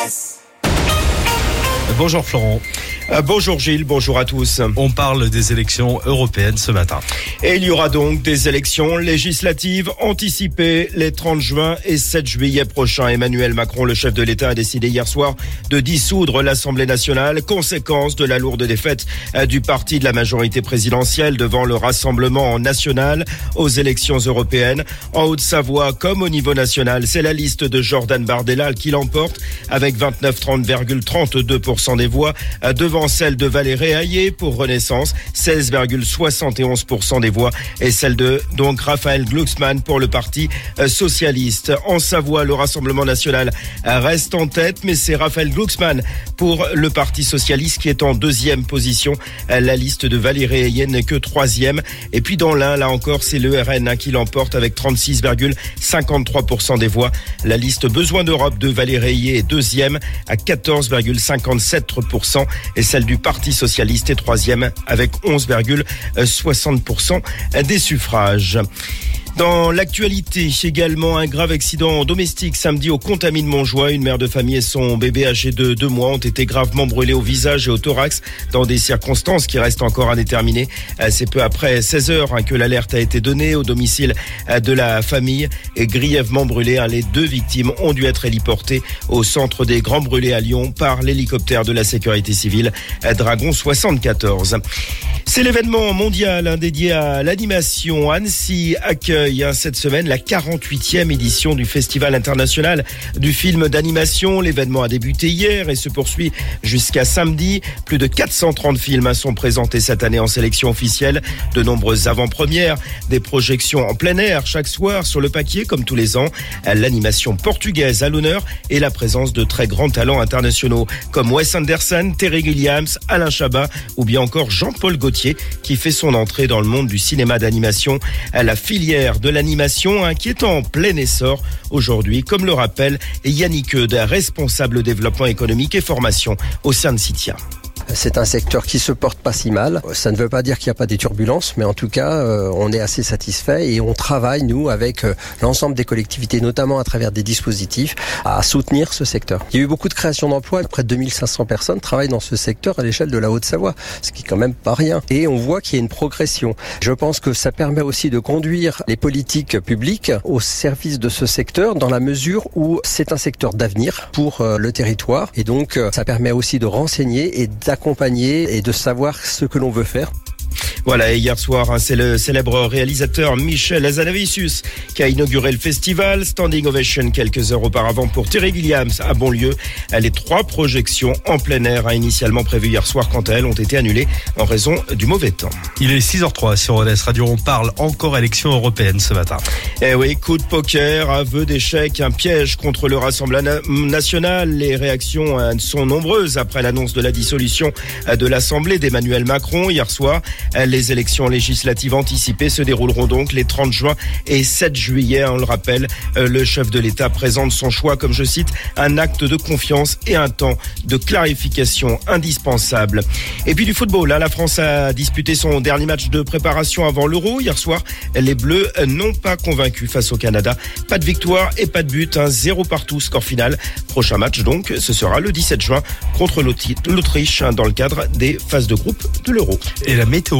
RVVS. Bonjour Florent. Bonjour Gilles, bonjour à tous. On parle des élections européennes ce matin. Et il y aura donc des élections législatives anticipées les 30 juin et 7 juillet prochains. Emmanuel Macron, le chef de l'État, a décidé hier soir de dissoudre l'Assemblée nationale, conséquence de la lourde défaite du parti de la majorité présidentielle devant le Rassemblement national aux élections européennes. En Haute-Savoie, comme au niveau national, c'est la liste de Jordan Bardella qui l'emporte avec 29,32% des voix devant celle de Valérie Hayé pour Renaissance, 16,71% des voix, et celle de donc Raphaël Glucksmann pour le Parti socialiste. En Savoie, le Rassemblement national reste en tête, mais c'est Raphaël Glucksmann pour le Parti socialiste qui est en deuxième position. La liste de Valérie Hayé n'est que troisième. Et puis dans l'Ain, là encore, c'est le RN qui l'emporte avec 36,53% des voix. La liste Besoin d'Europe de Valérie Hayé est deuxième à 14,57%. Et celle du Parti socialiste est troisième avec 11,60% des suffrages. Dans l'actualité, également un grave accident domestique samedi au Contamine Montjoie. Une mère de famille et son bébé âgé de 2 mois ont été gravement brûlés au visage et au thorax dans des circonstances qui restent encore indéterminées. C'est peu après 16 heures que l'alerte a été donnée au domicile de la famille et grièvement brûlés. Les 2 victimes ont dû être héliportées au centre des Grands Brûlés à Lyon par l'hélicoptère de la sécurité civile Dragon 74. C'est l'événement mondial dédié à l'animation. Annecy accueille cette semaine la 48e édition du Festival international du film d'animation. L'événement a débuté hier et se poursuit jusqu'à samedi. Plus de 430 films sont présentés cette année en sélection officielle. De nombreuses avant-premières, des projections en plein air chaque soir sur le paquier comme tous les ans. L'animation portugaise à l'honneur et la présence de très grands talents internationaux comme Wes Anderson, Terry Gilliam, Alain Chabat ou bien encore Jean-Paul Gaultier qui fait son entrée dans le monde du cinéma d'animation. La filière de l'animation qui est en plein essor aujourd'hui, comme le rappelle Yannick Eudes, responsable développement économique et formation au sein de Citia. C'est un secteur qui se porte pas si mal. Ça ne veut pas dire qu'il n'y a pas des turbulences, mais en tout cas, on est assez satisfait et on travaille, nous, avec l'ensemble des collectivités, notamment à travers des dispositifs, à soutenir ce secteur. Il y a eu beaucoup de création d'emplois. Près de 2500 personnes travaillent dans ce secteur à l'échelle de la Haute-Savoie, ce qui est quand même pas rien. Et on voit qu'il y a une progression. Je pense que ça permet aussi de conduire les politiques publiques au service de ce secteur dans la mesure où c'est un secteur d'avenir pour le territoire. Et donc, ça permet aussi de renseigner et d'accompagner et de savoir ce que l'on veut faire. Voilà, et hier soir, c'est le célèbre réalisateur Michel Hazanavicius qui a inauguré le festival. Standing ovation quelques heures auparavant pour Terry Gilliam à Bonlieu. Les 3 projections en plein air initialement prévues hier soir, quant à elles, ont été annulées en raison du mauvais temps. Il est 6h03 sur Rodez Radio. On parle encore élections européennes ce matin. Eh oui, coup de poker, aveu d'échec, un piège contre le Rassemblement national. Les réactions sont nombreuses après l'annonce de la dissolution de l'Assemblée d'Emmanuel Macron hier soir. Les élections législatives anticipées se dérouleront donc les 30 juin et 7 juillet. On le rappelle, le chef de l'État présente son choix comme, je cite, un acte de confiance et un temps de clarification indispensable. Et puis du football, là, la France a disputé son dernier match de préparation avant l'Euro. Hier soir, les Bleus n'ont pas convaincu face au Canada. Pas de victoire et pas de but, 0 partout, score final. Prochain match donc, ce sera le 17 juin contre l'Autriche dans le cadre des phases de groupe de l'Euro. Et la météo